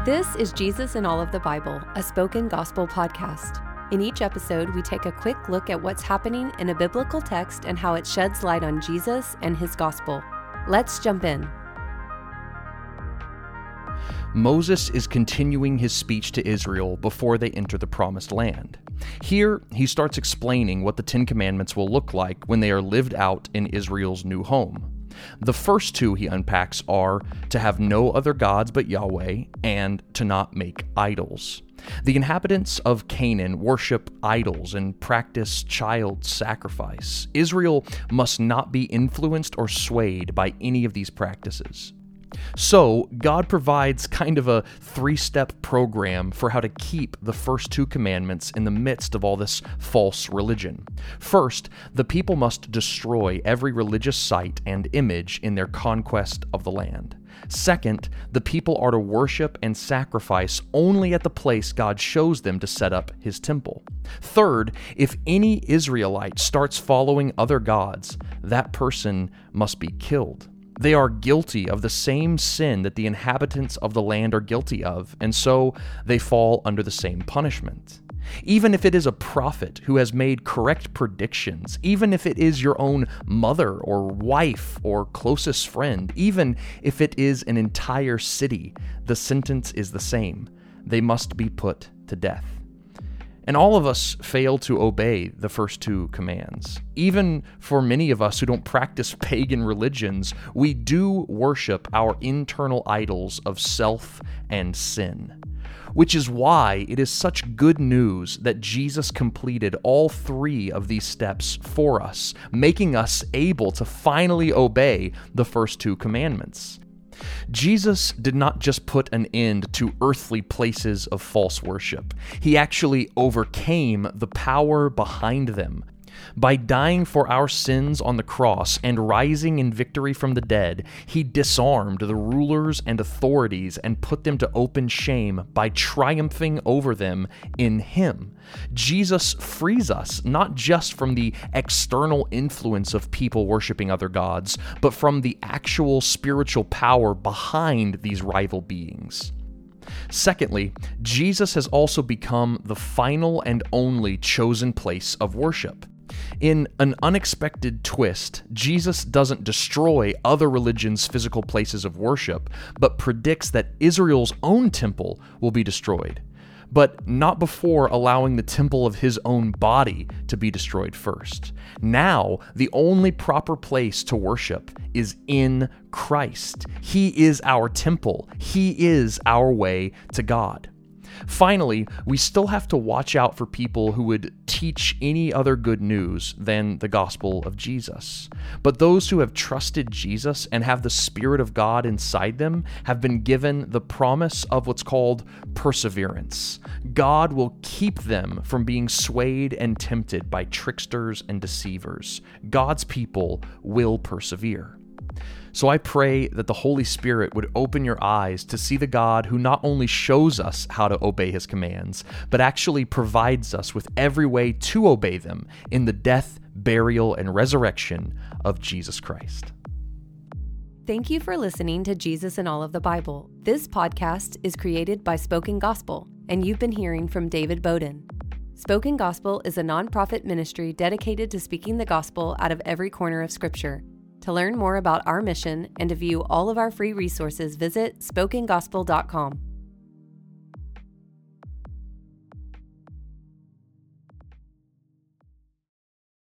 This is Jesus in All of the Bible, a spoken gospel podcast. In each episode, we take a quick look at what's happening in a biblical text and how it sheds light on Jesus and his gospel. Let's jump in. Moses is continuing his speech to Israel before they enter the Promised Land. Here, he starts explaining what the Ten Commandments will look like when they are lived out in Israel's new home. The first two he unpacks are to have no other gods but Yahweh and to not make idols. The inhabitants of Canaan worship idols and practice child sacrifice. Israel must not be influenced or swayed by any of these practices. So, God provides kind of a three-step program for how to keep the first two commandments in the midst of all this false religion. First, the people must destroy every religious site and image in their conquest of the land. Second, the people are to worship and sacrifice only at the place God shows them to set up his temple. Third, if any Israelite starts following other gods, that person must be killed. They are guilty of the same sin that the inhabitants of the land are guilty of, and so they fall under the same punishment. Even if it is a prophet who has made correct predictions, even if it is your own mother or wife or closest friend, even if it is an entire city, the sentence is the same. They must be put to death. And all of us fail to obey the first two commands. Even for many of us who don't practice pagan religions, we do worship our internal idols of self and sin. Which is why it is such good news that Jesus completed all three of these steps for us, making us able to finally obey the first two commandments. Jesus did not just put an end to earthly places of false worship. He actually overcame the power behind them. By dying for our sins on the cross and rising in victory from the dead, he disarmed the rulers and authorities and put them to open shame by triumphing over them in him. Jesus frees us not just from the external influence of people worshiping other gods, but from the actual spiritual power behind these rival beings. Secondly, Jesus has also become the final and only chosen place of worship. In an unexpected twist, Jesus doesn't destroy other religions' physical places of worship, but predicts that Israel's own temple will be destroyed, but not before allowing the temple of his own body to be destroyed first. Now, the only proper place to worship is in Christ. He is our temple. He is our way to God. Finally, we still have to watch out for people who would teach any other good news than the gospel of Jesus. But those who have trusted Jesus and have the Spirit of God inside them have been given the promise of what's called perseverance. God will keep them from being swayed and tempted by tricksters and deceivers. God's people will persevere. So I pray that the Holy Spirit would open your eyes to see the God who not only shows us how to obey his commands, but actually provides us with every way to obey them in the death, burial, and resurrection of Jesus Christ. Thank you for listening to Jesus in All of the Bible. This podcast is created by Spoken Gospel, and you've been hearing from David Bowden. Spoken Gospel is a nonprofit ministry dedicated to speaking the gospel out of every corner of Scripture. To learn more about our mission and to view all of our free resources, visit spokengospel.com.